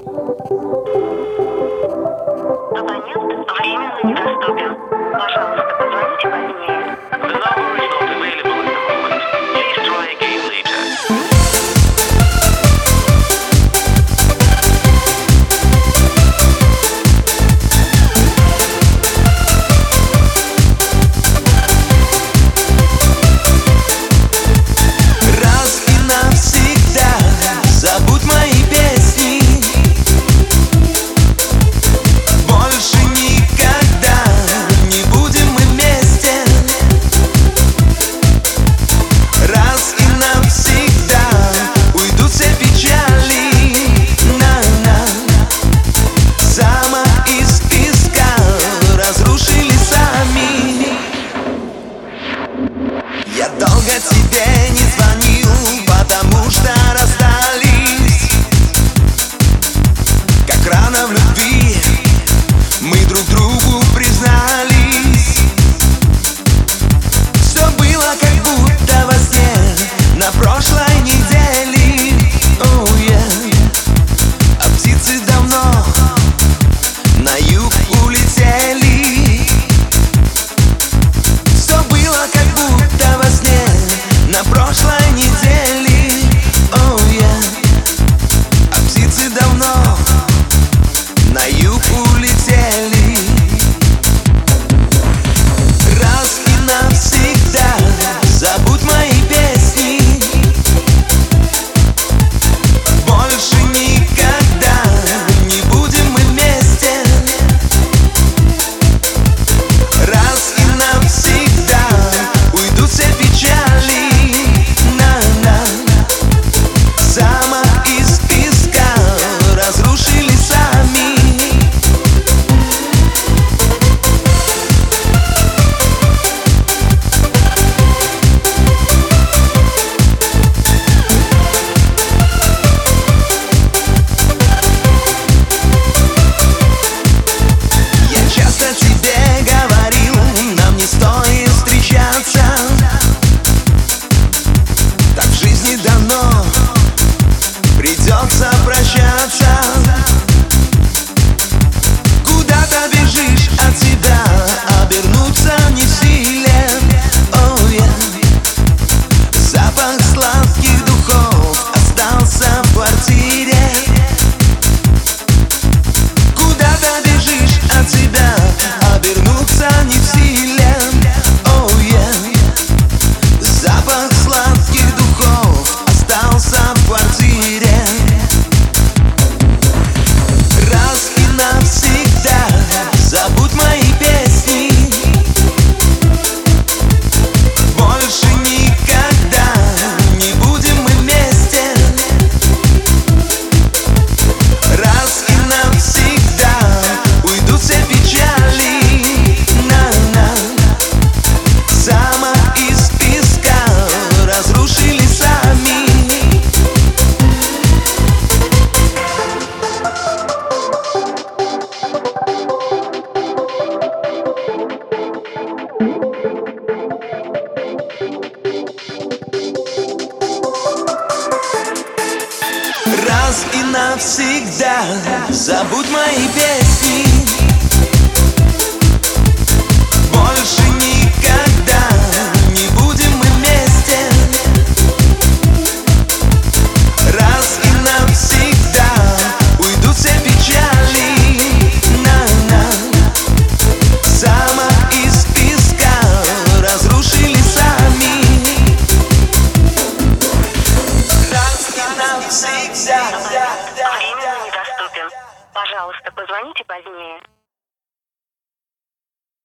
Абонент временно недоступен. Пожалуйста, позвоните позднее. The number is not available at the moment. Please try again later. Я долго тебе не звонил, потому что расстались. Как рано в любви мы друг другу признались. Все было как будто во сне на прошлой неделе. Oh, yeah. А птицы давно на юг улетели. Все было как будто во сне на прошлой неделе. Oh, yeah. А птицы давно на юг улетели. Раз и навсегда забудь мои песни. Больше никогда не будем мы вместе. Раз и навсегда уйдут все печали. На-на. Замок из песка разрушили сами. Я часто тебе говорил, нам не стоит встречаться. Так в жизни давно придется прощаться. Куда-то бежишь от себя, обернуться не в силе. Oh, yeah. Запах сладких духов остался в квартире. Куда-то бежишь от себя, обернуться не в силе. Oh, yeah. Запах сладких духов остался в квартире. Раз и навсегда забудь мои песни. Больше никогда не будем мы вместе. Раз и навсегда уйдут все печали. На-на. Замок из песка разрушили сами. Раз и навсегда забудь мои песни. Больше никогда не будем мы вместе. Раз и навсегда уйдут все печали. На-на. Замок из песка разрушили сами. Раз и навсегда. Абонент временно недоступен. Пожалуйста, позвоните позднее.